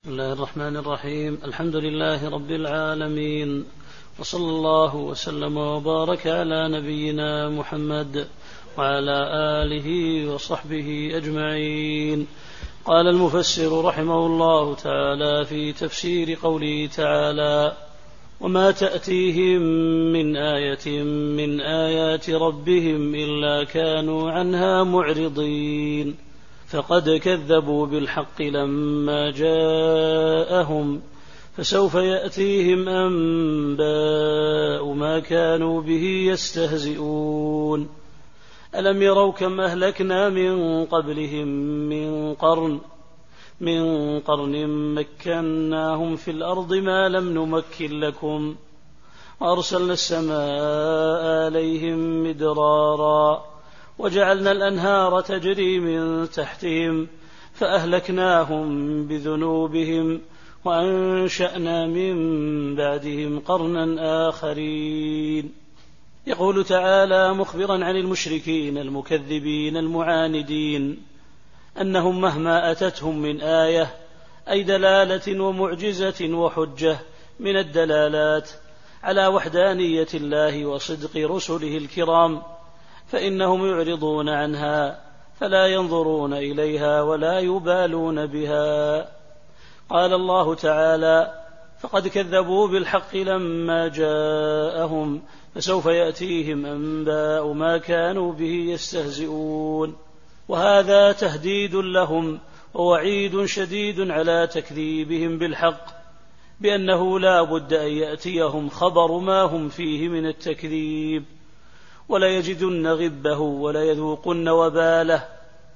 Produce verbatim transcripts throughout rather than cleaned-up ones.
بسم الله الرحمن الرحيم. الحمد لله رب العالمين، وصلى الله وسلم وبارك على نبينا محمد وعلى آله وصحبه أجمعين. قال المفسر رحمه الله تعالى في تفسير قوله تعالى: وما تأتيهم من آية من آيات ربهم إلا كانوا عنها معرضين، فقد كذبوا بالحق لما جاءهم، فسوف يأتيهم أنباء ما كانوا به يستهزئون. ألم يروا كم أهلكنا من قبلهم من قرن من قرن مكناهم في الأرض ما لم نمكن لكم، وأرسلنا السماء عليهم مدرارا، وجعلنا الأنهار تجري من تحتهم، فأهلكناهم بذنوبهم، وأنشأنا من بعدهم قرنا آخرين. يقول تعالى مخبرا عن المشركين المكذبين المعاندين أنهم مهما أتتهم من آية، أي دلالة ومعجزة وحجة من الدلالات على وحدانية الله وصدق رسله الكرام، فإنهم يعرضون عنها، فلا ينظرون إليها ولا يبالون بها. قال الله تعالى: فقد كذبوا بالحق لما جاءهم، فسوف يأتيهم أنباء ما كانوا به يستهزئون. وهذا تهديد لهم ووعيد شديد على تكذيبهم بالحق، بأنه لا بد أن يأتيهم خبر ما هم فيه من التكذيب، ولا يجدن غبه ولا يذوقن وباله.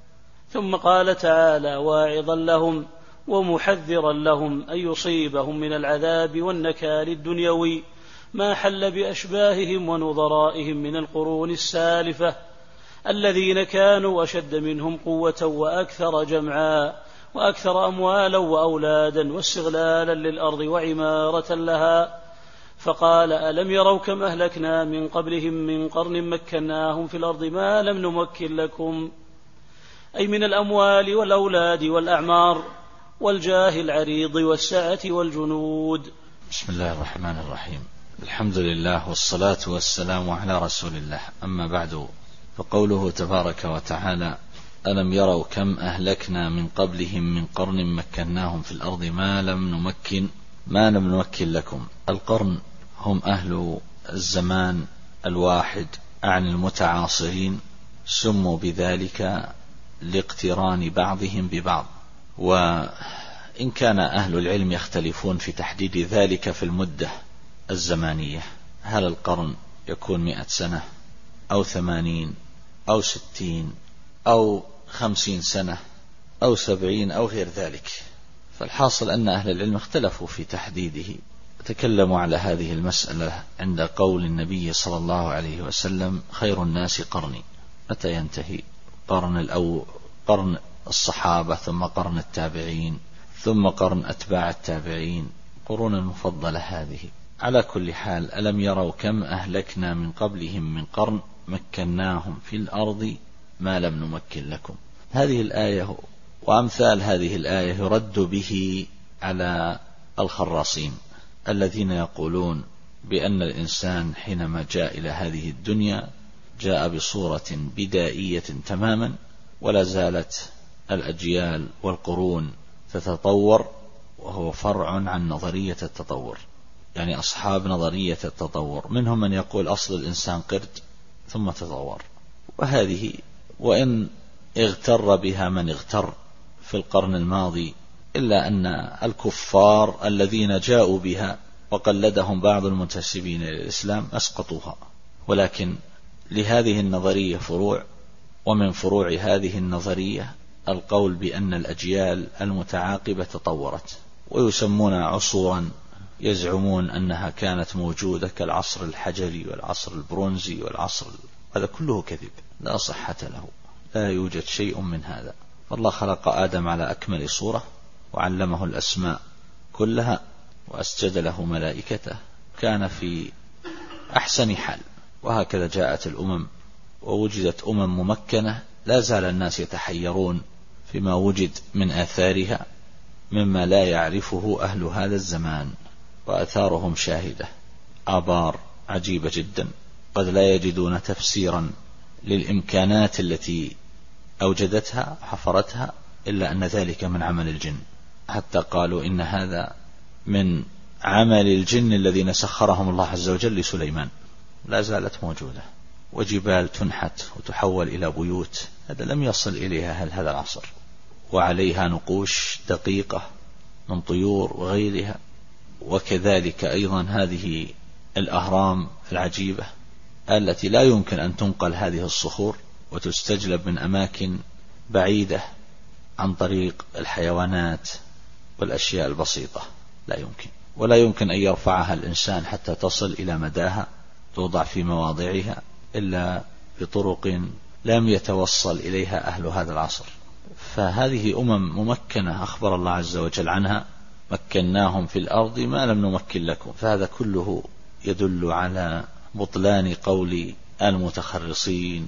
ثم قال تعالى واعظا لهم ومحذرا لهم أن يصيبهم من العذاب والنكال الدنيوي ما حل بأشباههم ونظرائهم من القرون السالفة، الذين كانوا أشد منهم قوة وأكثر جمعا وأكثر أموالا وأولادا واستغلالا للأرض وعمارة لها. فقال: ألم يروا كم أهلكنا من قبلهم من قرن مكناهم في الأرض ما لم نمكن لكم، أي من الأموال والأولاد والأعمار والجاه العريض والسعة والجنود. بسم الله الرحمن الرحيم. الحمد لله والصلاة والسلام على رسول الله، أما بعد، فقوله تبارك وتعالى: ألم يروا كم أهلكنا من قبلهم من قرن مكناهم في الأرض ما لم نمكن ما لم نمكن لكم. القرن هم أهل الزمان الواحد عن المتعاصرين، سموا بذلك لاقتران بعضهم ببعض، وإن كان أهل العلم يختلفون في تحديد ذلك في المدة الزمانية، هل القرن يكون مئة سنة أو ثمانين أو ستين أو خمسين سنة أو سبعين أو غير ذلك. فالحاصل أن أهل العلم اختلفوا في تحديده، تكلموا على هذه المسألة عند قول النبي صلى الله عليه وسلم: خير الناس قرني. متى ينتهي؟ قرن الأول قرن الصحابة، ثم قرن التابعين، ثم قرن أتباع التابعين، قرون المفضلة هذه. على كل حال، ألم يروا كم أهلكنا من قبلهم من قرن مكناهم في الأرض ما لم نمكن لكم. هذه الآية وأمثال هذه الآية يرد به على الخراصين الذين يقولون بأن الإنسان حينما جاء إلى هذه الدنيا جاء بصورة بدائية تماما، ولا زالت الأجيال والقرون تتطور، وهو فرع عن نظرية التطور. يعني أصحاب نظرية التطور منهم من يقول أصل الإنسان قرد ثم تطور، وهذه وإن اغتر بها من اغتر في القرن الماضي، إلا أن الكفار الذين جاءوا بها وقلدهم بعض المنتسبين إلى الإسلام أسقطوها. ولكن لهذه النظرية فروع، ومن فروع هذه النظرية القول بأن الأجيال المتعاقبة تطورت، ويسمون عصورا يزعمون أنها كانت موجودة كالعصر الحجري والعصر البرونزي والعصر، هذا كله كذب لا صحة له، لا يوجد شيء من هذا. فالله خلق آدم على أكمل صورة، وعلمه الأسماء كلها، وأسجد له ملائكته، كان في أحسن حال. وهكذا جاءت الأمم ووجدت أمم ممكنة لا زال الناس يتحيرون فيما وجد من آثارها، مما لا يعرفه أهل هذا الزمان، وآثارهم شاهدة. آبار عجيبة جدا، قد لا يجدون تفسيرا للإمكانات التي أوجدتها حفرتها إلا أن ذلك من عمل الجن، حتى قالوا إن هذا من عمل الجن الذين سخرهم الله عز وجل لسليمان. لا زالت موجودة، وجبال تنحت وتحول إلى بيوت، هذا لم يصل إليها أهل هذا العصر، وعليها نقوش دقيقة من طيور وغيرها. وكذلك أيضا هذه الأهرام العجيبة التي لا يمكن أن تنقل هذه الصخور وتستجلب من أماكن بعيدة عن طريق الحيوانات والأشياء البسيطة، لا يمكن، ولا يمكن أن يرفعها الإنسان حتى تصل إلى مداها، توضع في مواضعها إلا بطرق لم يتوصل إليها أهل هذا العصر. فهذه أمم ممكنة أخبر الله عز وجل عنها: مكناهم في الأرض ما لم نمكن لكم. فهذا كله يدل على بطلان قول المتخرصين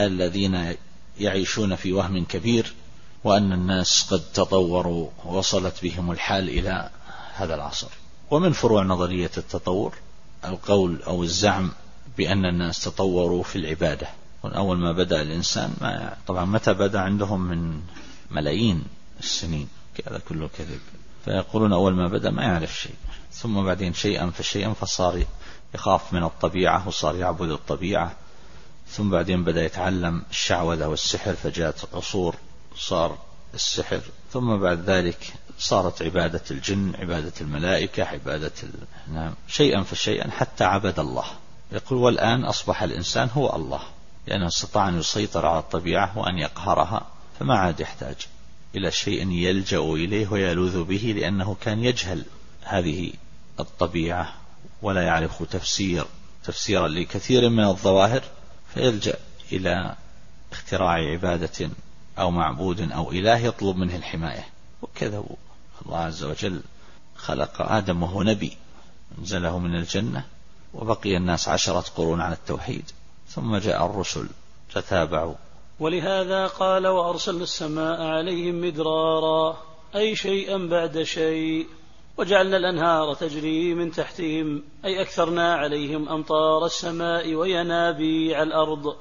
الذين يعيشون في وهم كبير، وأن الناس قد تطوروا ووصلت بهم الحال إلى هذا العصر. ومن فروع نظرية التطور القول أو الزعم بأن الناس تطوروا في العبادة. أول ما بدأ الإنسان، ما طبعا متى بدأ عندهم من ملايين السنين، هذا كله كذب. فيقولون أول ما بدأ ما يعرف شيء، ثم بعدين شيئا فشيئا فصار يخاف من الطبيعة وصار يعبد الطبيعة، ثم بعدين بدأ يتعلم الشعوذة والسحر، فجاءت عصور صار السحر، ثم بعد ذلك صارت عبادة الجن، عبادة الملائكة، عبادة ال... نعم، شيئا فشيئا حتى عبد الله. يقول والآن أصبح الإنسان هو الله، لأنه استطاع أن يسيطر على الطبيعة وأن يقهرها، فما عاد يحتاج إلى شيء يلجأ إليه ويلوذ به، لأنه كان يجهل هذه الطبيعة ولا يعرف تفسير تفسيرا لكثير من الظواهر، فيلجأ إلى اختراع عبادة أو معبود أو إله يطلب منه الحماية. وكذا الله عز وجل خلق آدم وهو نبي، انزله من الجنة، وبقي الناس عشرة قرون على التوحيد، ثم جاء الرسل تتابعوا. ولهذا قال: وأرسلنا السماء عليهم مدرارا، أي شيئا بعد شيء، وجعلنا الأنهار تجري من تحتهم، أي أكثرنا عليهم أمطار السماء وينابيع الأرض،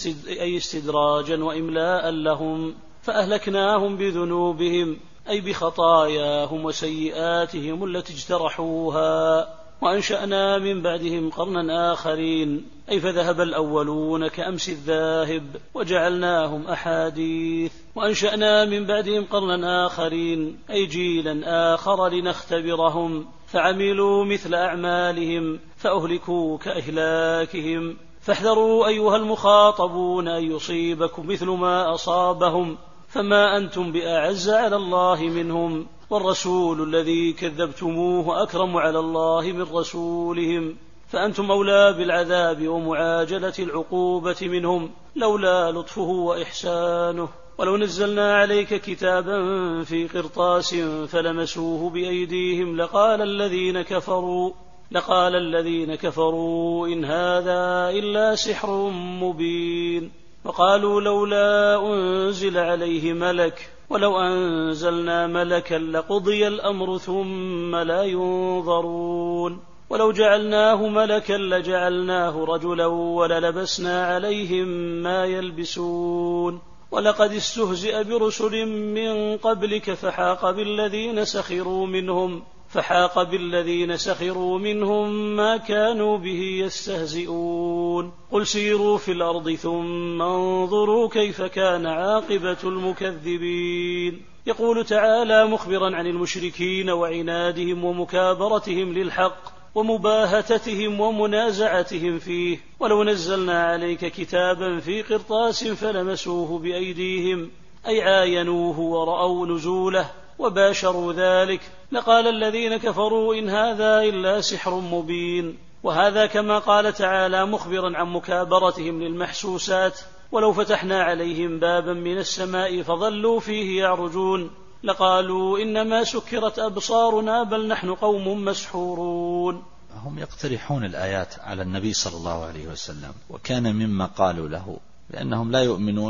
أي استدراجا وإملاء لهم، فأهلكناهم بذنوبهم، أي بخطاياهم وسيئاتهم التي اجترحوها، وأنشأنا من بعدهم قرنا آخرين، أي فذهب الأولون كأمس الذاهب، وجعلناهم أحاديث، وأنشأنا من بعدهم قرنا آخرين، أي جيلا آخر لنختبرهم، فعملوا مثل أعمالهم فأهلكوا كإهلاكهم. فاحذروا أيها المخاطبون أن يصيبكم مثل ما أصابهم، فما أنتم بأعز على الله منهم، والرسول الذي كذبتموه أكرم على الله من رسولهم، فأنتم أولى بالعذاب ومعاجلة العقوبة منهم، لولا لطفه وإحسانه. ولو نزلنا عليك كتابا في قرطاس فلمسوه بأيديهم لقال الذين كفروا لقال الذين كفروا إن هذا إلا سحر مبين. وقالوا لولا أنزل عليه ملك، ولو أنزلنا ملكا لقضي الأمر ثم لا ينظرون، ولو جعلناه ملكا لجعلناه رجلا وللبسنا عليهم ما يلبسون. ولقد استهزئ برسل من قبلك فحاق بالذين سخروا منهم فحاق بالذين سخروا منهم ما كانوا به يستهزئون. قل سيروا في الأرض ثم انظروا كيف كان عاقبة المكذبين. يقول تعالى مخبرا عن المشركين وعنادهم ومكابرتهم للحق ومباهتتهم ومنازعتهم فيه: ولو نزلنا عليك كتابا في قرطاس فلمسوه بأيديهم، أي عاينوه ورأوا نزوله وباشروا ذلك، لقال الذين كفروا إن هذا إلا سحر مبين. وهذا كما قال تعالى مخبرا عن مكابرتهم للمحسوسات: ولو فتحنا عليهم بابا من السماء فظلوا فيه يعرجون لقالوا إنما سكرت أبصارنا بل نحن قوم مسحورون. هم يقترحون الآيات على النبي صلى الله عليه وسلم، وكان مما قالوا له لأنهم لا يؤمنون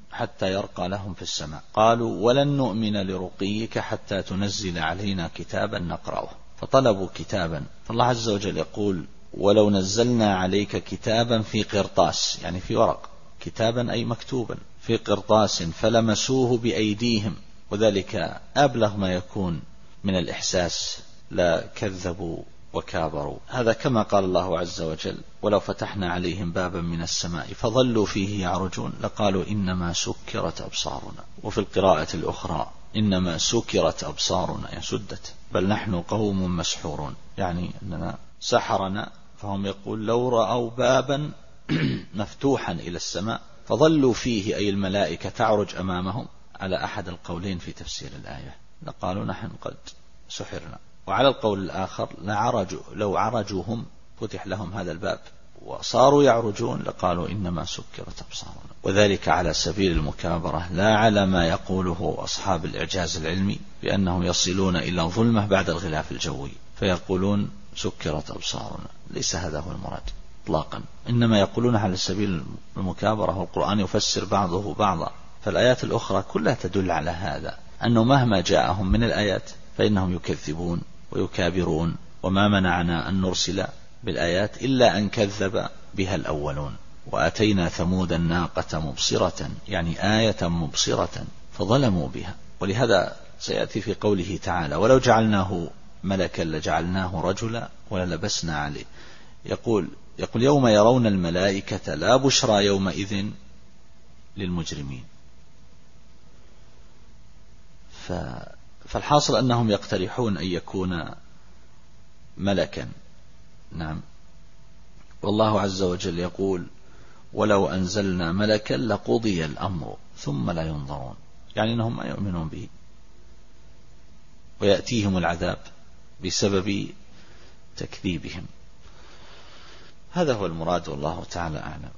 حتى يرقى لهم في السماء. قالوا ولن نؤمن لرقيك حتى تنزل علينا كتابا نقرأه، فطلبوا كتابا. فالله عز وجل يقول ولو نزلنا عليك كتابا في قرطاس، يعني في ورق، كتابا أي مكتوبا في قرطاس فلمسوه بأيديهم، وذلك أبلغ ما يكون من الإحساس، لا كذبوا وكابروا. هذا كما قال الله عز وجل ولو فتحنا عليهم بابا من السماء فظلوا فيه يعرجون لقالوا إنما سكرت أبصارنا. وفي القراءة الأخرى إنما سكرت أبصارنا، يسدت، بل نحن قوم مسحورون، يعني أننا سحرنا. فهم يقول لو رأوا بابا مفتوحا إلى السماء فظلوا فيه، أي الملائكة تعرج أمامهم، على أحد القولين في تفسير الآية، لقالوا نحن قد سحرنا. وعلى القول الآخر لعرجوا، لو عرجوا هم فتح لهم هذا الباب وصاروا يعرجون لقالوا إنما سكرت أبصارنا. وذلك على سبيل المكابرة، لا على ما يقوله أصحاب الإعجاز العلمي بأنهم يصلون إلى ظلمة بعد الغلاف الجوي فيقولون سكرت أبصارنا. ليس هذا هو المراد إطلاقا، إنما يقولون على سبيل المكابرة، والقرآن يفسر بعضه بعضا. فالآيات الأخرى كلها تدل على هذا، أنه مهما جاءهم من الآيات فإنهم يكذبون ويكابرون. وما منعنا أن نرسل بالآيات إلا أن كذب بها الأولون. وأتينا ثمود الناقة مبصرة، يعني آية مبصرة فظلموا بها. ولهذا سيأتي في قوله تعالى ولو جعلناه ملكا لجعلناه رجلا وللبسنا عليه. يقول يقول يوم يرون الملائكة لا بشرى يومئذ للمجرمين. فالحاصل أنهم يقترحون أن يكون ملكا. نعم. والله عز وجل يقول ولو أنزلنا ملكا لقضي الأمر ثم لا ينظرون، يعني أنهم ما يؤمنون به ويأتيهم العذاب بسبب تكذيبهم. هذا هو المراد، والله تعالى أعلم.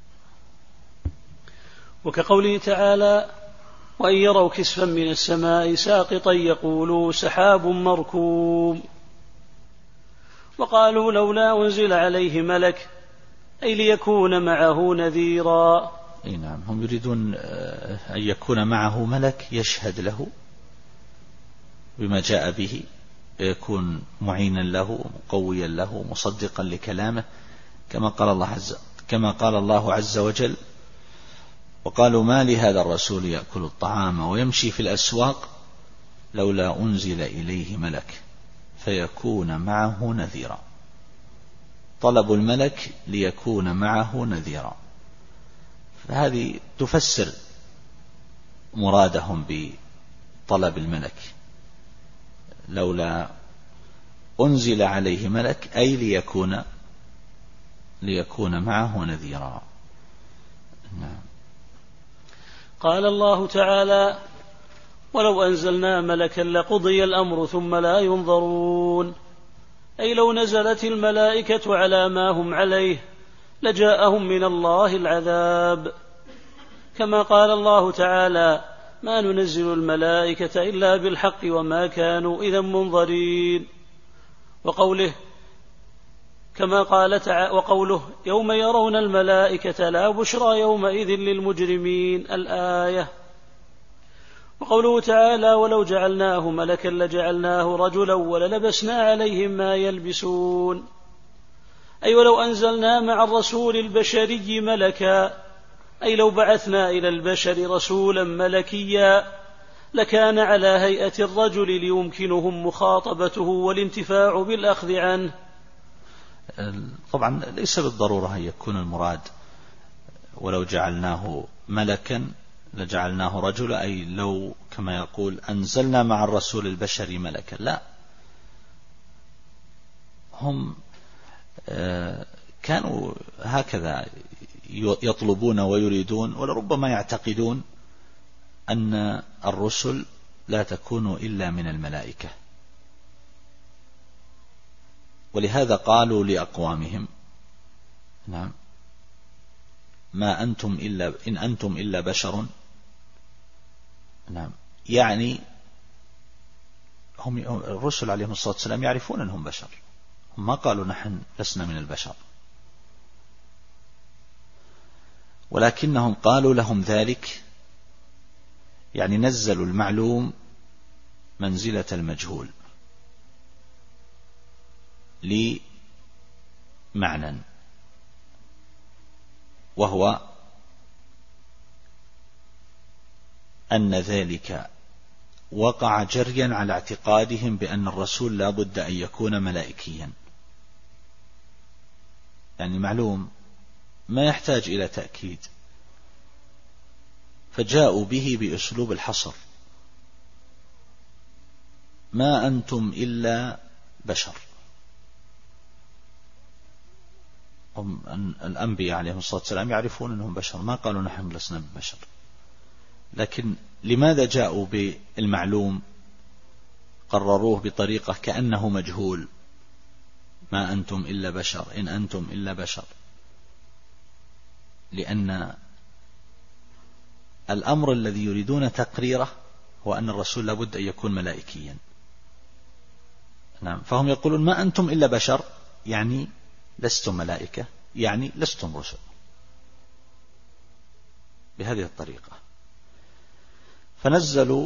وكقوله تعالى وإن يروا كسفا من السماء ساقطا يقولوا سحاب مركوم. وقالوا لولا أنزل عليه ملك، أي ليكون معه نذيرا. أي نعم، هم يريدون أن يكون معه ملك يشهد له بما جاء به، يكون معينا له مقويا له مصدقا لكلامه، كما قال الله عز كما قال الله عز وجل وقالوا ما لهذا الرسول يأكل الطعام ويمشي في الأسواق لولا أنزل إليه ملك فيكون معه نذيرا. طلب الملك ليكون معه نذيرا، فهذه تفسر مرادهم بطلب الملك. لولا أنزل عليه ملك أي ليكون ليكون معه نذيرا. نعم. قال الله تعالى ولو أنزلنا ملكا لقضي الأمر ثم لا ينظرون، أي لو نزلت الملائكة على ما هم عليه لجاءهم من الله العذاب، كما قال الله تعالى ما ننزل الملائكة إلا بالحق وما كانوا إذا منظرين. وقوله كما قال تعالى وقوله يوم يرون الملائكة لا بشرى يومئذ للمجرمين الآية. وقوله تعالى ولو جعلناه ملكا لجعلناه رجلا وللبسنا عليهم ما يلبسون، أي ولو أنزلنا مع الرسول البشري ملكا، أي لو بعثنا إلى البشر رسولا ملكيا لكان على هيئة الرجل ليمكنهم مخاطبته والانتفاع بالأخذ عنه. طبعا ليس بالضرورة أن يكون المراد ولو جعلناه ملكا لجعلناه رجلا، أي لو كما يقول أنزلنا مع الرسول البشري ملكا، لا، هم كانوا هكذا يطلبون ويريدون، ولربما يعتقدون أن الرسل لا تكون إلا من الملائكة، ولهذا قالوا لأقوامهم نعم ما أنتم إلا إن أنتم إلا بشر. نعم، يعني هم الرسل عليهم الصلاة والسلام يعرفون أنهم بشر، هم ما قالوا نحن لسنا من البشر، ولكنهم قالوا لهم ذلك يعني نزلوا المعلوم منزلة المجهول لمعنى، وهو أن ذلك وقع جريا على اعتقادهم بأن الرسول لا بد أن يكون ملائكيا، يعني معلوم ما يحتاج إلى تأكيد، فجاءوا به بأسلوب الحصر: ما أنتم إلا بشر. هم الأنبياء عليهم الصلاة والسلام يعرفون أنهم بشر، ما قالوا نحن لسنا ببشر، لكن لماذا جاءوا بالمعلوم قرروه بطريقة كأنه مجهول؟ ما أنتم إلا بشر، إن أنتم إلا بشر، لأن الأمر الذي يريدون تقريره هو أن الرسول لابد أن يكون ملائكيا. نعم، فهم يقولون ما أنتم إلا بشر، يعني لستم ملائكة، يعني لستم رسل، بهذه الطريقة. فنزلوا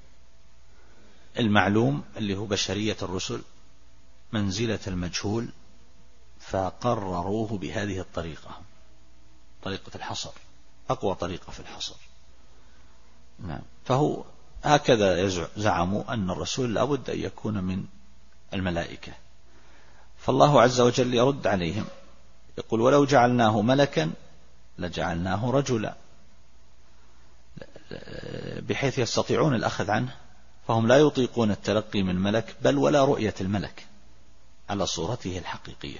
المعلوم اللي هو بشرية الرسل منزلة المجهول، فقرروه بهذه الطريقة، طريقة الحصر، أقوى طريقة في الحصر. نعم، فهو هكذا زعموا أن الرسول لابد أن يكون من الملائكة. فالله عز وجل يرد عليهم يقول: ولو جعلناه ملكا لجعلناه رجلا، بحيث يستطيعون الأخذ عنه، فهم لا يطيقون التلقي من ملك بل ولا رؤية الملك على صورته الحقيقية.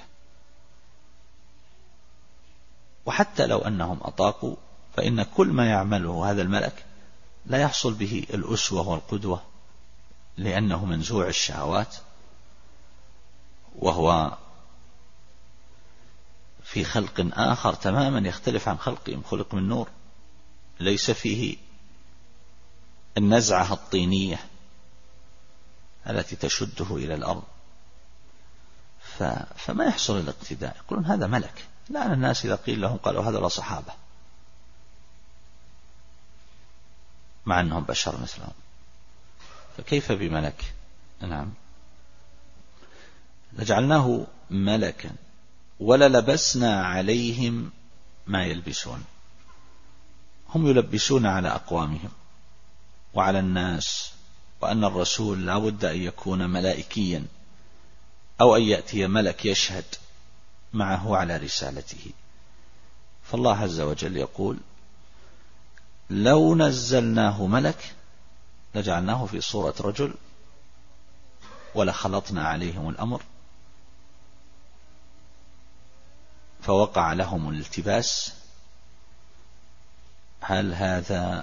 وحتى لو أنهم أطاقوا فإن كل ما يعمله هذا الملك لا يحصل به الأسوة والقدوة، لأنه منزوع الشهوات، وهو في خلق آخر تماما يختلف عن خلقهم، خلق من نور، ليس فيه النزعة الطينية التي تشده إلى الأرض، فما يحصل الاقتداء. يقولون هذا ملك. لا، الناس إذا قيل لهم قالوا هذا لا صحابة، مع أنهم بشر مثلهم، فكيف بملك؟ نعم، لجعلناه ملكا وللبسنا عليهم ما يلبسون. هم يلبسون على أقوامهم وعلى الناس وأن الرسول لا بد أن يكون ملائكيا، أو أن يأتي ملك يشهد معه على رسالته. فالله عز وجل يقول: لو نزلناه ملك لجعلناه في صورة رجل ولخلطنا عليهم الأمر فوقع لهم الالتباس، هل هذا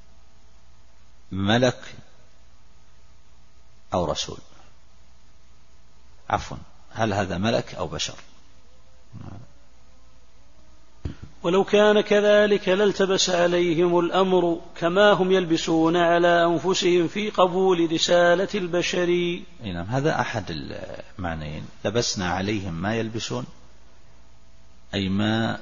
ملك أو رسول؟ عفوا، هل هذا ملك أو بشر؟ ولو كان كذلك لالتبس عليهم الأمر كما هم يلبسون على أنفسهم في قبول رسالة البشري. نعم، هذا أحد المعنيين، لبسنا عليهم ما يلبسون، أي ما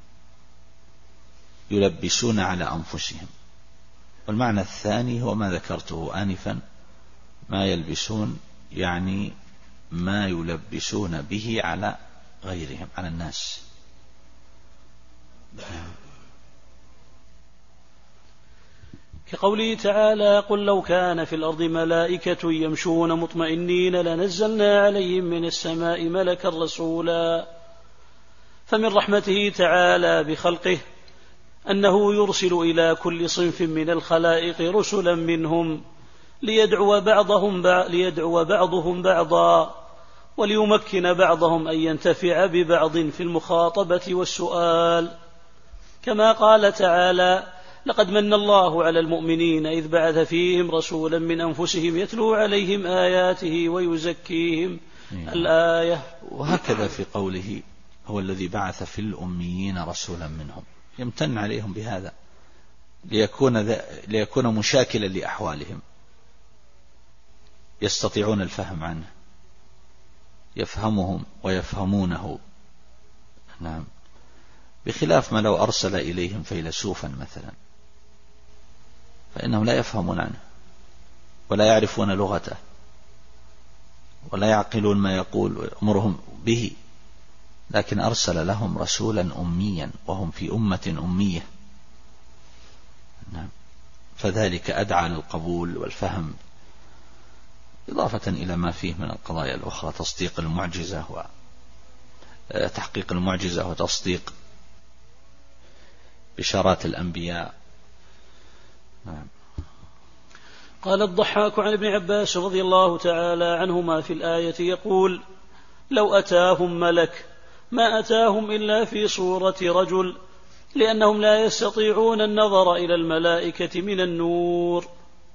يلبسون على أنفسهم. والمعنى الثاني هو ما ذكرته آنفا، ما يلبسون يعني ما يلبسون به على غيرهم، على الناس. كقوله تعالى: قل لو كان في الأرض ملائكة يمشون مطمئنين لنزلنا عليهم من السماء ملكا رسولا. فمن رحمته تعالى بخلقه أنه يرسل إلى كل صنف من الخلائق رسلا منهم ليدعو بعضهم ليدعو بعضهم بعضا، وليمكن بعضهم أن ينتفع ببعض في المخاطبة والسؤال، كما قال تعالى: لقد من الله على المؤمنين إذ بعث فيهم رسولا من أنفسهم يتلو عليهم آياته ويزكيهم. الآية. وهكذا في قوله: هو الذي بعث في الأميين رسولا منهم، يمتن عليهم بهذا ليكون, ليكون مشاكلا لأحوالهم، يستطيعون الفهم عنه، يفهمهم ويفهمونه. نعم، بخلاف ما لو أرسل إليهم فيلسوفا مثلا فإنهم لا يفهمون عنه ولا يعرفون لغته ولا يعقلون ما يقول ويأمرهم به، لكن أرسل لهم رسولا أميا وهم في أمة أمية. نعم. فذلك أدعى للقبول والفهم، إضافة إلى ما فيه من القضايا الأخرى، تصديق المعجزة وتحقيق المعجزة وتصديق بشارات الأنبياء. نعم. قال الضحاك عن ابن عباس رضي الله تعالى عنهما في الآية يقول: لو أتاهم ملك ما أتاهم إلا في صورة رجل، لأنهم لا يستطيعون النظر إلى الملائكة من النور،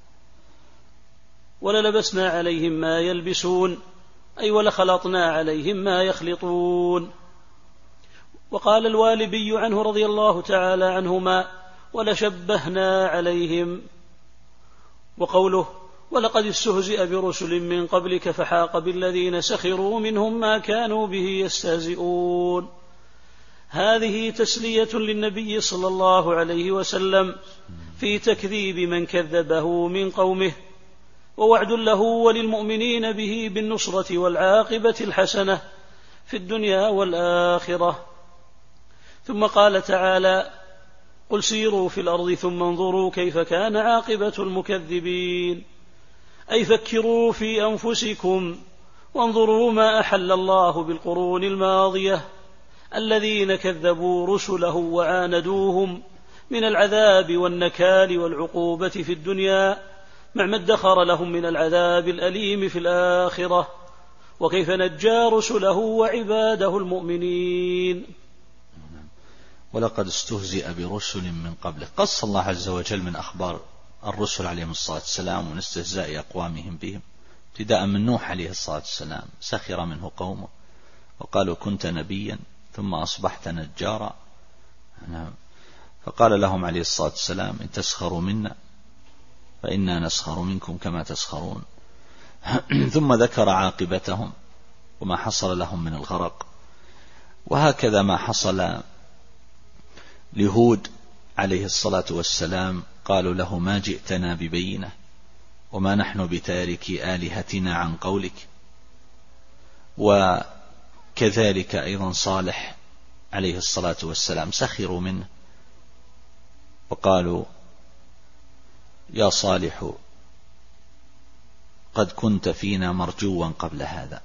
وللبسنا عليهم ما يلبسون، أي ولخلطنا عليهم ما يخلطون. وقال الوالبي عنه رضي الله تعالى عنهما: ولشبهنا عليهم. وقوله: ولقد استهزئ برسل من قبلك فحاق بالذين سخروا منهم ما كانوا به يستهزئون، هذه تسلية للنبي صلى الله عليه وسلم في تكذيب من كذبه من قومه، ووعد له وللمؤمنين به بالنصرة والعاقبة الحسنة في الدنيا والآخرة. ثم قال تعالى: قل سيروا في الأرض ثم انظروا كيف كان عاقبة المكذبين، أي فكروا في أنفسكم وانظروا ما أحل الله بالقرون الماضية الذين كذبوا رسله وعاندوهم من العذاب والنكال والعقوبة في الدنيا مع ما ادخر لهم من العذاب الأليم في الآخرة، وكيف نجى رسله وعباده المؤمنين. ولقد استهزئ برسل من قبله، قص الله عز وجل من أخبار الرسل عليهم الصلاة والسلام ومن استهزاء أقوامهم بهم، ابتداء من نوح عليه الصلاة والسلام سخر منه قومه وقالوا كنت نبيا ثم أصبحت نجارا. فقال لهم عليه الصلاة والسلام: إن تسخروا منا فإنا نسخر منكم كما تسخرون. ثم ذكر عاقبتهم وما حصل لهم من الغرق. وهكذا ما حصل لهود عليه الصلاة والسلام، قالوا له: ما جئتنا ببينة وما نحن بتاركي آلهتنا عن قولك. وكذلك أيضا صالح عليه الصلاة والسلام سخروا منه وقالوا: يا صالح قد كنت فينا مرجوا قبل هذا،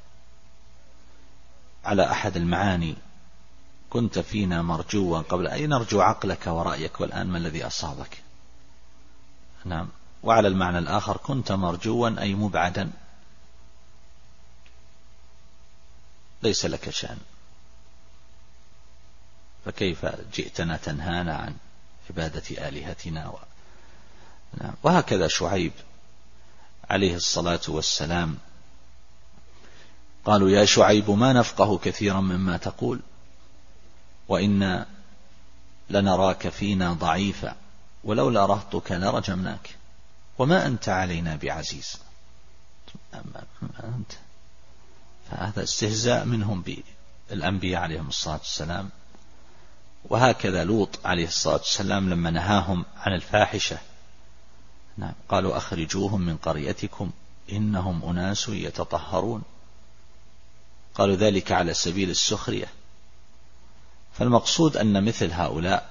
على أحد المعاني كنت فينا مرجوا قبل، أي نرجو عقلك ورأيك والآن ما الذي أصابك. نعم. وعلى المعنى الآخر كنت مرجوا أي مبعدا، ليس لك شأن، فكيف جئتنا تنهانا عن عبادة آلهتنا و... نعم. وهكذا شعيب عليه الصلاة والسلام، قالوا: يا شعيب ما نفقه كثيرا مما تقول وإنا لنراك فينا ضعيفا ولولا رهطك لرجمناك وما أنت علينا بعزيز. أنت فهذا استهزاء منهم بالأنبياء عليهم الصلاة والسلام. وهكذا لوط عليه الصلاة والسلام لما نهاهم عن الفاحشة، نعم، قالوا: أخرجوهم من قريتكم إنهم أناس يتطهرون. قالوا ذلك على سبيل السخرية. فالمقصود أن مثل هؤلاء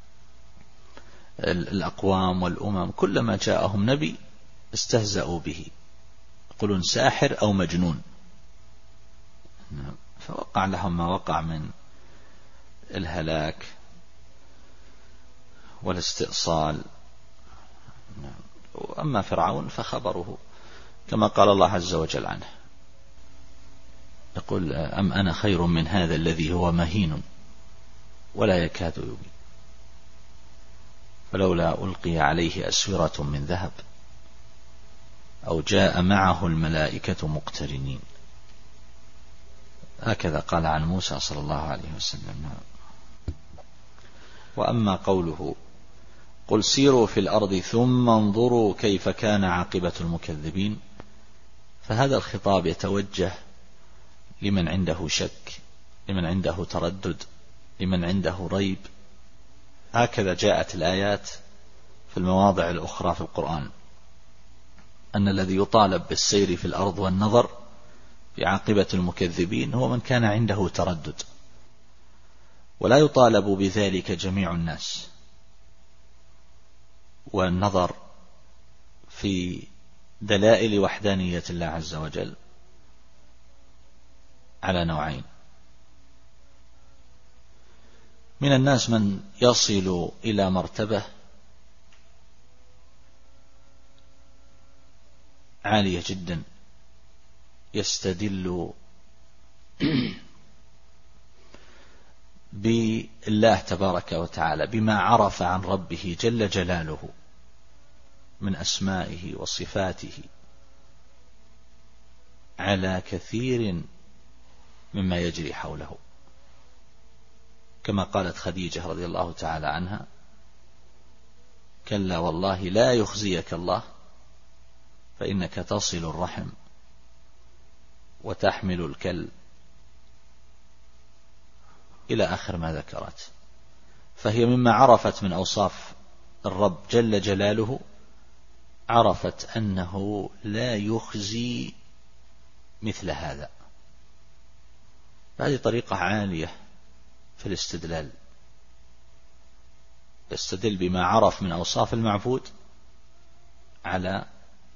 الأقوام والأمم كلما جاءهم نبي استهزأوا به، يقولون ساحر أو مجنون، فوقع لهم ما وقع من الهلاك والاستئصال. وأما فرعون فخبره كما قال الله عز وجل عنه، يقول: أم أنا خير من هذا الذي هو مهين ولا يكاد يبين فلولا ألقي عليه أسورة من ذهب أو جاء معه الملائكة مقترنين. هكذا قال عن موسى صلى الله عليه وسلم. وأما قوله: قل سيروا في الأرض ثم انظروا كيف كان عاقبة المكذبين، فهذا الخطاب يتوجه لمن عنده شك، لمن عنده تردد، لمن عنده ريب. هكذا جاءت الآيات في المواضع الأخرى في القرآن أن الذي يطالب بالسير في الأرض والنظر في عاقبة المكذبين هو من كان عنده تردد، ولا يطالب بذلك جميع الناس. والنظر في دلائل وحدانية الله عز وجل على نوعين: من الناس من يصل إلى مرتبة عالية جدا يستدل بالله تبارك وتعالى بما عرف عن ربه جل جلاله من أسمائه وصفاته على كثير مما يجري حوله، كما قالت خديجة رضي الله تعالى عنها: كلا والله لا يخزيك الله فإنك تصل الرحم وتحمل الكل، إلى آخر ما ذكرت. فهي مما عرفت من أوصاف الرب جل جلاله عرفت أنه لا يخزي مثل هذا. هذه طريقة عالية في الاستدلال، يستدل بما عرف من أوصاف المعبود على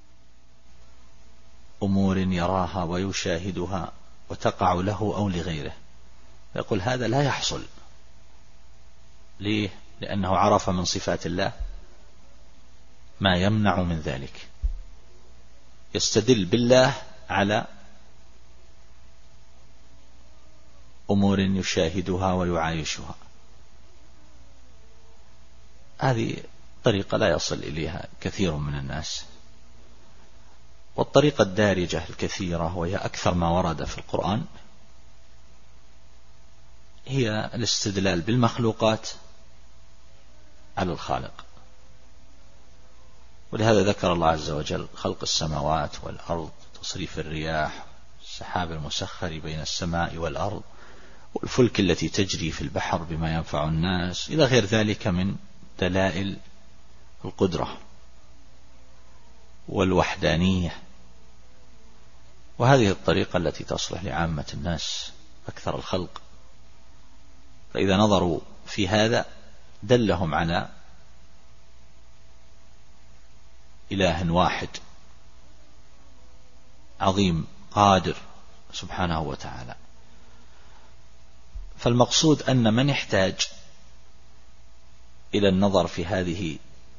أمور يراها ويشاهدها وتقع له أو لغيره، يقول هذا لا يحصل. ليه؟ لأنه عرف من صفات الله ما يمنع من ذلك. يستدل بالله على أمور يشاهدها ويعايشها. هذه طريقة لا يصل إليها كثير من الناس. والطريقة الدارجة الكثيرة وهي أكثر ما ورد في القرآن هي الاستدلال بالمخلوقات على الخالق. ولهذا ذكر الله عز وجل خلق السماوات والأرض، تصريف الرياح، السحاب المسخر بين السماء والأرض، والفلك التي تجري في البحر بما ينفع الناس، إلى غير ذلك من دلائل القدرة والوحدانية. وهذه الطريقة التي تصلح لعامة الناس أكثر الخلق، فإذا نظروا في هذا دلهم على إله واحد عظيم قادر سبحانه وتعالى. فالمقصود أن من يحتاج إلى النظر في هذه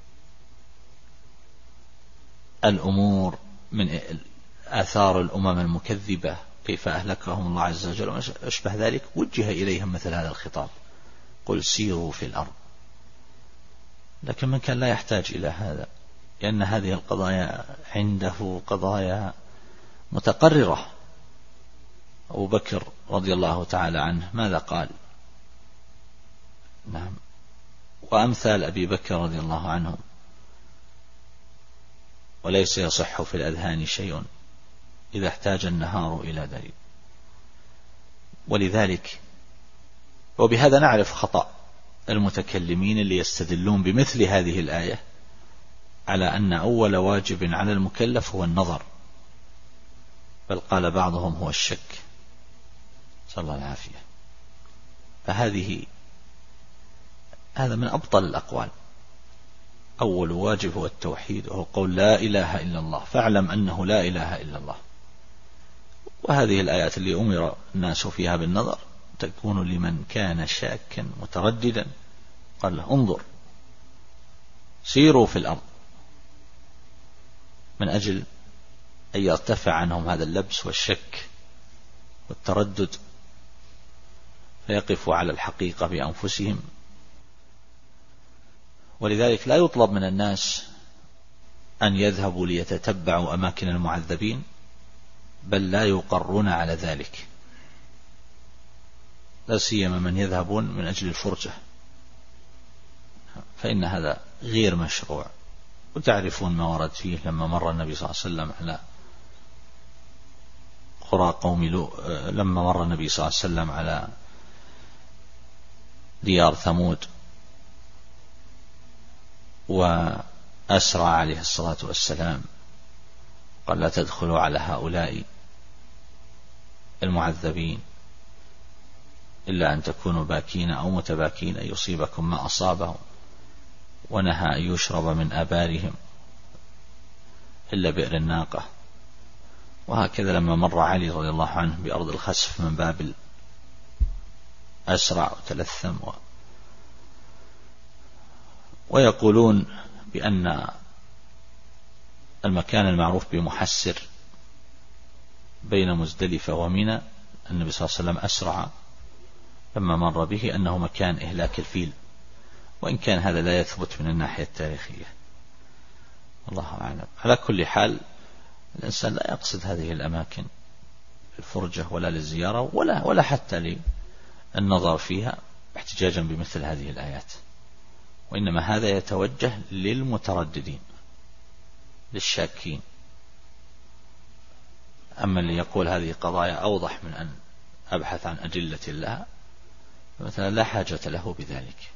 الأمور من آثار الأمم المكذبة كيف أهلكهم الله عز وجل وأشبه ذلك، وجه إليهم مثل هذا الخطاب: قل سيروا في الأرض. لكن من كان لا يحتاج إلى هذا، لأن هذه القضايا عنده قضايا متقررة. أبو بكر رضي الله تعالى عنه ماذا قال؟ نعم، وأمثال أبي بكر رضي الله عنه: وليس يصح في الأذهان شيء إذا احتاج النهار إلى دليل. ولذلك وبهذا نعرف خطأ المتكلمين اللي يستدلون بمثل هذه الآية على أن أول واجب على المكلف هو النظر، بل قال بعضهم هو الشك، صلى الله العافية. فهذه هذا من أبطل الأقوال. أول واجب هو التوحيد، وهو قول لا إله إلا الله، فاعلم أنه لا إله إلا الله. وهذه الآيات اللي أمر الناس فيها بالنظر تكون لمن كان شاكا مترددا، قال له انظر سيروا في الأرض، من أجل أن يرتفع عنهم هذا اللبس والشك والتردد، فيقفوا على الحقيقة بأنفسهم. ولذلك لا يطلب من الناس أن يذهبوا ليتتبعوا أماكن المعذبين، بل لا يقرون على ذلك، لا سيما من يذهبون من أجل الفرجة، فإن هذا غير مشروع. وتعرفون ما ورد فيه لما مر النبي صلى الله عليه وسلم على قرى قوم لوط، لما مر النبي صلى الله عليه وسلم على ديار ثمود، أسرع عليه الصلاة والسلام، قال لا تدخلوا على هؤلاء المعذبين إلا أن تكونوا باكين أو متباكين أن يصيبكم ما أصابهم، ونهى أن يشرب من آبارهم إلا بئر الناقة. وهكذا لما مر علي رضي الله عنه بأرض الخسف من بابل أسرع وتلثم و... ويقولون بأن المكان المعروف بمحسر بين مزدلفة ومنى النبي صلى الله عليه وسلم أسرع لما مر به أنه مكان إهلاك الفيل، وإن كان هذا لا يثبت من الناحية التاريخية، الله أعلم. على كل حال الإنسان لا يقصد هذه الأماكن الفرجة ولا للزيارة ولا, ولا حتى للنظر فيها احتجاجا بمثل هذه الآيات، وإنما هذا يتوجه للمترددين للشاكين. أما اللي يقول هذه قضايا أوضح من أن أبحث عن أدلة لها فمثلا لا حاجة له بذلك.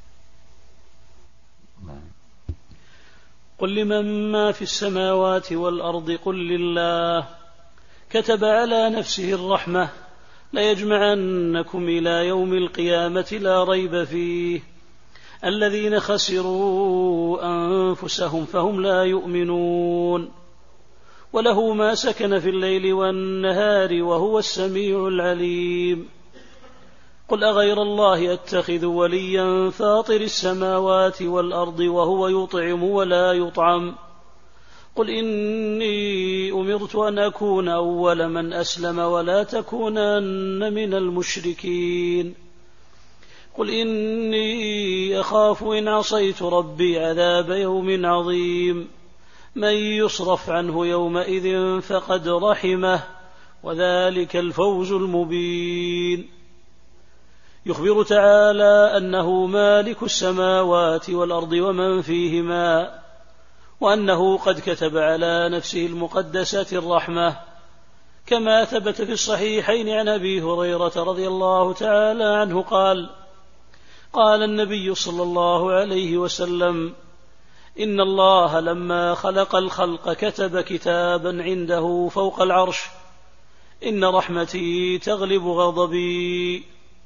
قل لمن ما في السماوات والأرض قل لله كتب على نفسه الرحمة ليجمعنكم إلى يوم القيامة لا ريب فيه الذين خسروا أنفسهم فهم لا يؤمنون وله ما سكن في الليل والنهار وهو السميع العليم. قل أغير الله أتخذ وليا فاطر السماوات والأرض وهو يطعم ولا يطعم قل إني أمرت أن أكون أول من أسلم ولا تكونن من المشركين قل إني أخاف إن عصيت ربي عذاب يوم عظيم من يصرف عنه يومئذ فقد رحمه وذلك الفوز المبين. يخبر تعالى أنه مالك السماوات والأرض ومن فيهما، وأنه قد كتب على نفسه المقدسة الرحمة كما ثبت في الصحيحين عن أبي هريرة رضي الله تعالى عنه قال قال النبي صلى الله عليه وسلم إن الله لما خلق الخلق كتب كتابا عنده فوق العرش إن رحمتي تغلب غضبي.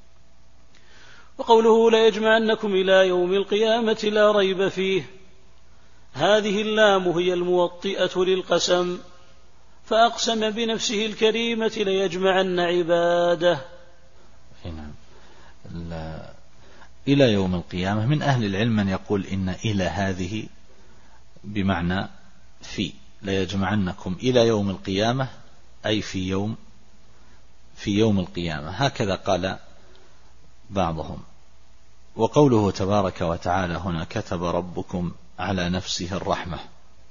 وقوله لا يجمعنكم إلى يوم القيامة لا ريب فيه، هذه اللام هي الموطئة للقسم، فأقسم بنفسه الكريمة ليجمعن عباده. إلى يوم القيامة، من أهل العلم من يقول إن إلى هذه بمعنى في، ليجمعنكم إلى يوم القيامة أي في يوم في يوم القيامة، هكذا قال بعضهم. وقوله تبارك وتعالى هنا كتب ربكم على نفسه الرحمة،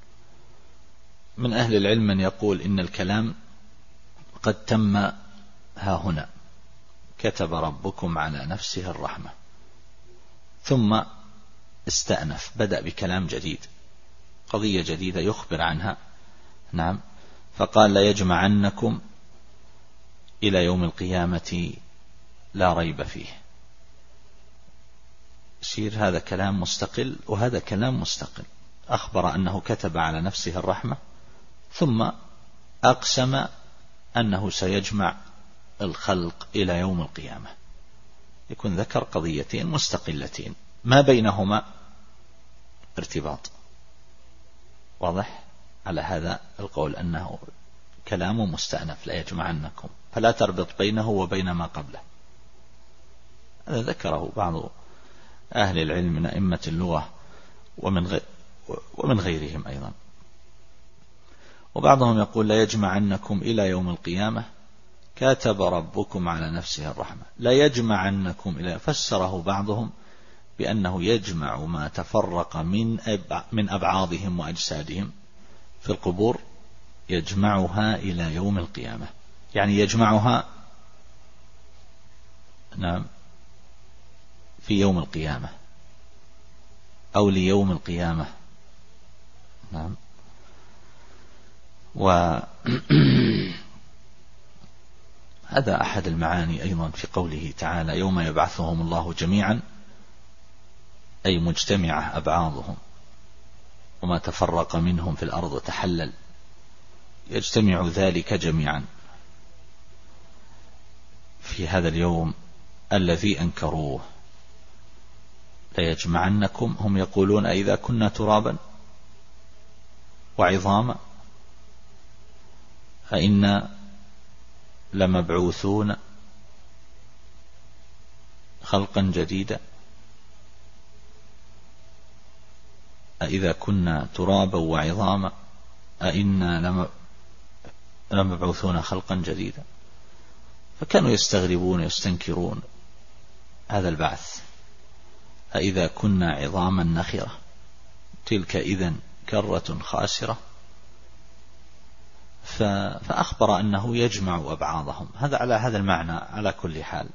من أهل العلم من يقول إن الكلام قد تم ها هنا، كتب ربكم على نفسه الرحمة، ثم استأنف بدأ بكلام جديد، قضية جديدة يخبر عنها. نعم، فقال لا يجمعنكم إلى يوم القيامة لا ريب فيه. يصير هذا كلام مستقل وهذا كلام مستقل. أخبر أنه كتب على نفسه الرحمة ثم أقسم أنه سيجمع الخلق إلى يوم القيامة، يكون ذكر قضيتين مستقلتين ما بينهما ارتباط. واضح؟ على هذا القول أنه كلام مستأنف لا يجمعنكم، فلا تربط بينه وبين ما قبله. هذا ذكره بعض أهل العلم من أئمة اللغة ومن, غير ومن غيرهم أيضا. وبعضهم يقول لا يجمعنكم إلى يوم القيامة كتب ربكم على نفسه الرحمة، لا يجمعنكم إلى، فسره بعضهم بأنه يجمع ما تفرق من من أبعاضهم وأجسادهم في القبور، يجمعها إلى يوم القيامة، يعني يجمعها نعم في يوم القيامة أو ليوم القيامة. نعم. وهذا أحد المعاني أيضا في قوله تعالى يوم يبعثهم الله جميعا، أي مجتمعة أبعاضهم. وما تفرق منهم في الأرض وتحلل، يجتمع ذلك جميعا في هذا اليوم الذي أنكروه. ليجمعنكم، هم يقولون أئذا كنا ترابا وعظاما أئنا لمبعوثون خلقا جديدا، أئذا كنا ترابا وعظاما أئنا لمبعوثون خلقا جديدا. فكانوا يستغربون يستنكرون هذا البعث. أئذا كنا عظاما نخرة تلك إذن كرة خاسرة. فأخبر أنه يجمع أبعاضهم، هذا على هذا المعنى على كل حال.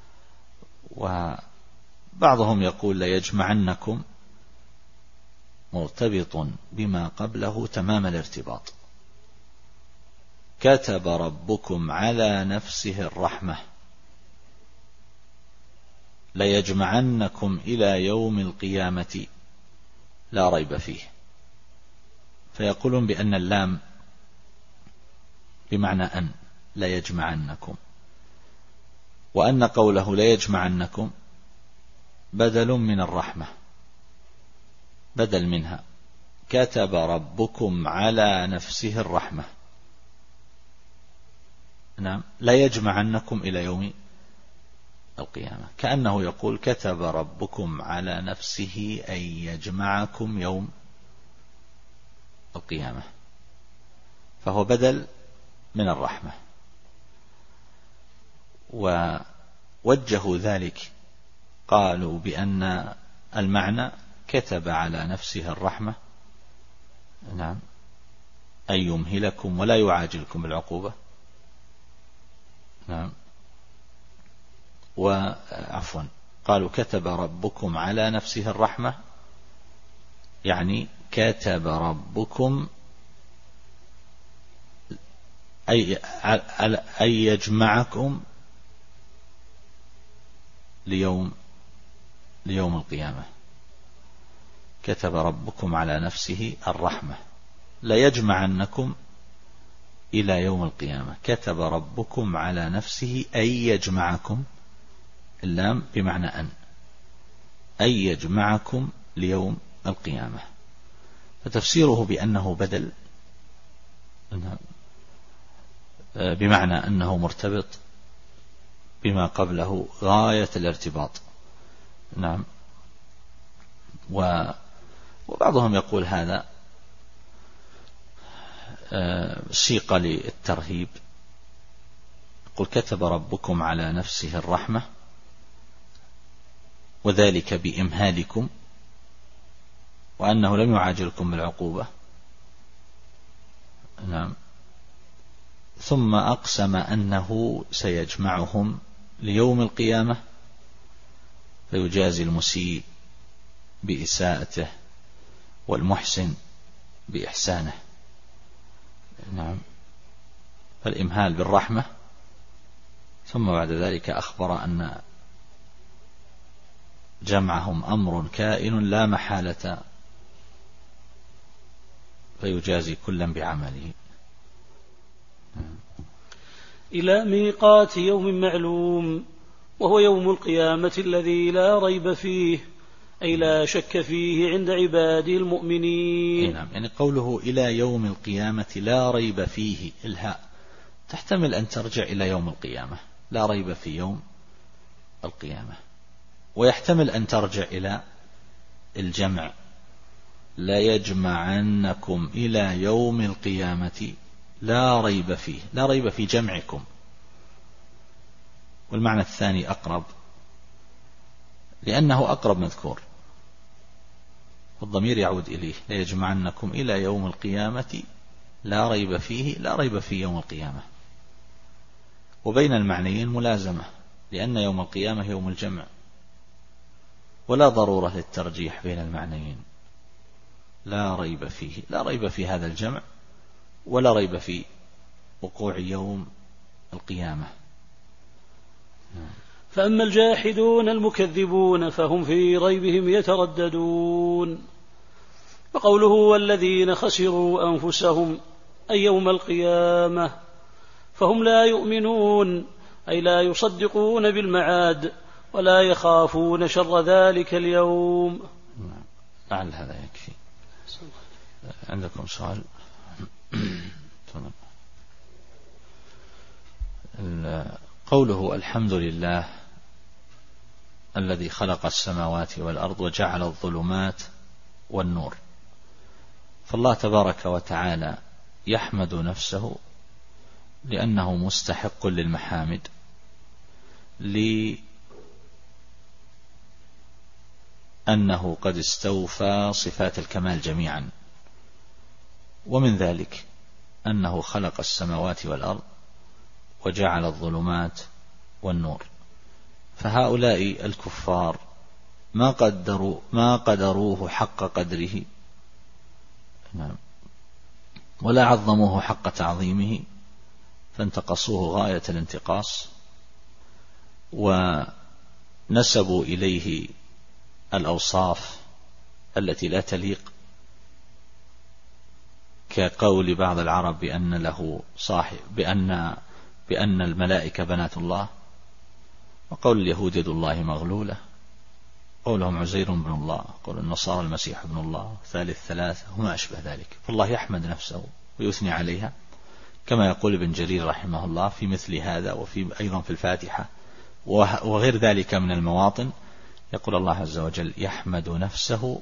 وبعضهم يقول ليجمعنكم مرتبط بما قبله تمام الارتباط. كتب ربكم على نفسه الرحمة ليجمعنكم إلى يوم القيامة لا ريب فيه. فيقولون بأن اللام بمعنى أن ليجمعنكم، وأن قوله ليجمعنكم بدل من الرحمة، بدل منها. كتب ربكم على نفسه الرحمة، نعم، ليجمعنكم إلى يوم القيامة، كأنه يقول كتب ربكم على نفسه أن يجمعكم يوم القيامة، فهو بدل من الرحمة. ووجهوا ذلك، قالوا بأن المعنى كتب على نفسه الرحمة، نعم، أن يمهلكم ولا يعاجلكم بالعقوبة، نعم. وعفوا قالوا كتب ربكم على نفسه الرحمة، يعني كتب ربكم أي أن يجمعكم ليوم ليوم القيامة. كتب ربكم على نفسه الرحمة ليجمعنكم إلى يوم القيامة. كتب ربكم على نفسه أن يجمعكم، اللام بمعنى أن أن يجمعكم ليوم القيامة. فتفسيره بأنه بدل بمعنى أنه مرتبط بما قبله غاية الارتباط، نعم. وبعضهم يقول هذا سيق للترهيب، يقول كتب ربكم على نفسه الرحمة وذلك بإمهالكم، وأنه لم يعاجلكم بالعقوبة، نعم. ثم أقسم أنه سيجمعهم ليوم القيامة فيجازي المسيء بإساءته والمحسن بإحسانه، نعم. فالإمهال بالرحمة، ثم بعد ذلك أخبر أن جمعهم أمر كائن لا محالة، فيجازي كلا بعمله. إلى ميقات يوم معلوم، وهو يوم القيامة الذي لا ريب فيه، أي لا شك فيه عند عباده المؤمنين. نعم، يعني قوله إلى يوم القيامة لا ريب فيه، الهاء تحتمل أن ترجع إلى يوم القيامة، لا ريب في يوم القيامة، ويحتمل أن ترجع إلى الجمع، لا يجمعنكم إلى يوم القيامة لا ريب فيه، لا ريب في جمعكم. والمعنى الثاني أقرب لأنه أقرب مذكور، والضمير يعود إليه، لا يجمعنكم إلى يوم القيامة لا ريب فيه، لا ريب في يوم القيامة. وبين المعنيين ملازمة، لأن يوم القيامة يوم الجمع، ولا ضرورة للترجيح بين المعنيين. لا ريب فيه، لا ريب في هذا الجمع، ولا ريب في وقوع يوم القيامة. فأما الجاحدون المكذبون فهم في ريبهم يترددون. وقوله والذين خسروا أنفسهم أي يوم القيامة، فهم لا يؤمنون أي لا يصدقون بالمعاد ولا يخافون شر ذلك اليوم. لعل هذا يكفي. عندكم سؤال؟ قوله الحمد لله الذي خلق السماوات والأرض وجعل الظلمات والنور، فالله تبارك وتعالى يحمد نفسه لأنه مستحق للمحامد، لأنه قد استوفى صفات الكمال جميعا، ومن ذلك أنه خلق السماوات والأرض وجعل الظلمات والنور. فهؤلاء الكفار ما قدروا ما قدروه حق قدره ولا عظموه حق تعظيمه، فانتقصوه غاية الانتقاص ونسبوا إليه الأوصاف التي لا تليق، كقول بعض العرب بأن له صاحب بأن بأن الملائكة بنات الله، وقول اليهود يد الله مغلولة، قولهم عزير بن الله، قول النصارى المسيح ابن الله، ثالث ثلاثة، وما أشبه ذلك. فالله يحمد نفسه ويثني عليها، كما يقول ابن جرير رحمه الله في مثل هذا، وفي أيضا في الفاتحة وغير ذلك من المواطن، يقول الله عز وجل يحمد نفسه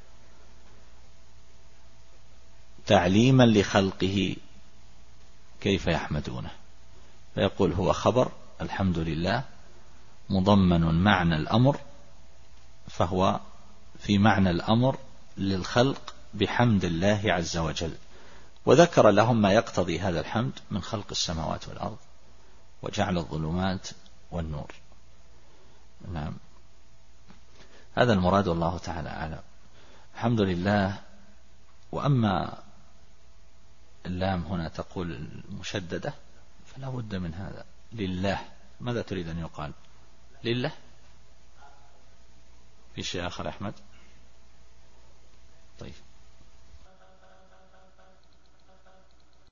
تعليما لخلقه كيف يحمدونه، فيقول هو خبر الحمد لله مضمن معنى الأمر، فهو في معنى الأمر للخلق بحمد الله عز وجل، وذكر لهم ما يقتضي هذا الحمد من خلق السماوات والأرض وجعل الظلمات والنور. نعم، هذا المراد والله تعالى أعلم. الحمد لله. وأما اللام هنا تقول المشددة، فلا بد من هذا لله. ماذا تريد أن يقال؟ لله؟ في شيء آخر أحمد؟ طيب.